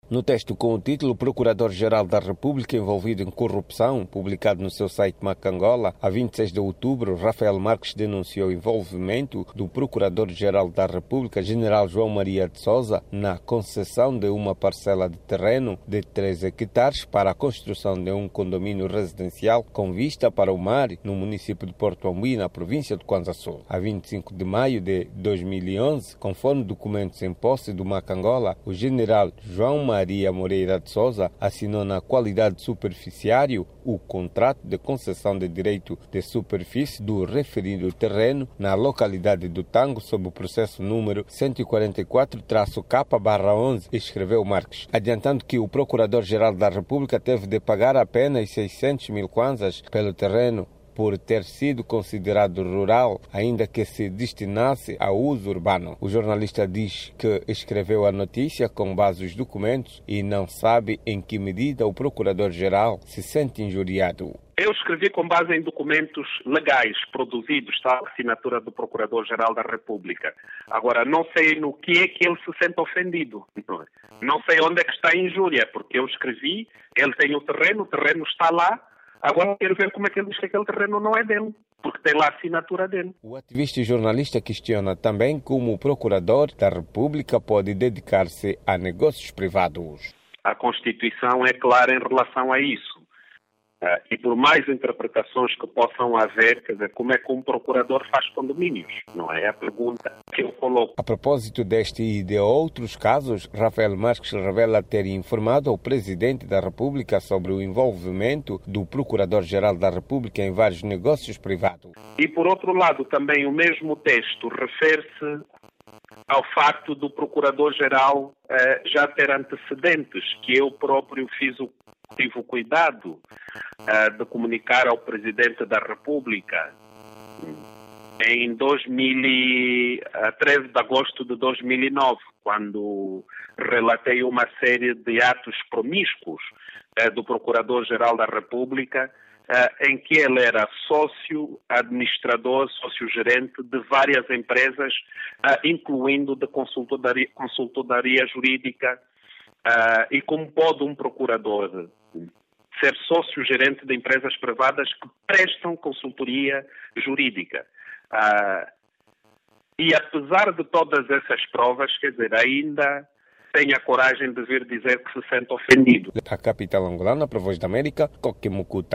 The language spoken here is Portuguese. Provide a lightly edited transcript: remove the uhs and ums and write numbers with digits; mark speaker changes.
Speaker 1: No texto com o título Procurador-Geral da República envolvido em corrupção, publicado no seu site Macangola, a 26 de outubro, Rafael Marques denunciou o envolvimento do Procurador-Geral da República, General João Maria de Sousa, na concessão de uma parcela de terreno de 3 hectares para a construção de um condomínio residencial com vista para o mar no município de Porto Ambuí, na província de Kwanza Sul. A 25 de maio de 2011, conforme documentos em posse do Macangola, o General João Maria Moreira de Sousa assinou na qualidade de superficiário o contrato de concessão de direito de superfície do referido terreno na localidade do Tango sob o processo número 144-K/11, escreveu Marques, adiantando que o Procurador-Geral da República teve de pagar apenas 600 mil kwanzas pelo terreno por ter sido considerado rural, ainda que se destinasse a uso urbano. O jornalista diz que escreveu a notícia com base nos documentos e não sabe em que medida o Procurador-Geral se sente injuriado.
Speaker 2: Eu escrevi com base em documentos legais produzidos, está a assinatura do Procurador-Geral da República. Agora, não sei no que é que ele se sente ofendido. Não sei onde é que está a injúria, porque eu escrevi, ele tem o terreno está lá. Agora quero ver como é que ele diz que aquele terreno não é dele, porque tem lá a assinatura dele.
Speaker 1: O ativista e jornalista questiona também como o Procurador da República pode dedicar-se a negócios privados.
Speaker 2: A Constituição é clara em relação a isso. E por mais interpretações que possam haver, quer dizer, como é que um procurador faz condomínios? Não é a pergunta que eu coloco.
Speaker 1: A propósito deste e de outros casos, Rafael Marques revela ter informado ao Presidente da República sobre o envolvimento do Procurador-Geral da República em vários negócios privados.
Speaker 2: E por outro lado, também o mesmo texto refere-se ao facto do Procurador-Geral já ter antecedentes, que eu próprio tive o cuidado de comunicar ao Presidente da República em 13 de agosto de 2009, quando relatei uma série de atos promíscuos do Procurador-Geral da República, em que ele era sócio, administrador, sócio-gerente de várias empresas, incluindo de consultoria jurídica. E como pode um procurador ser sócio-gerente de empresas privadas que prestam consultoria jurídica? E apesar de todas essas provas, quer dizer, ainda tem a coragem de vir dizer que se sente ofendido.
Speaker 1: A capital angolana, para a Voz da América, Coque Mucuta.